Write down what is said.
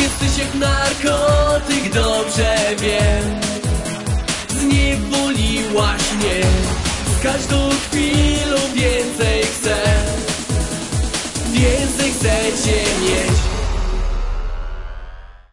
Jesteś jak narkotyk, dobrze wiem. Zniewoliłaś mnie, z każdą chwilą więcej chcę. Więcej chcę cię mieć.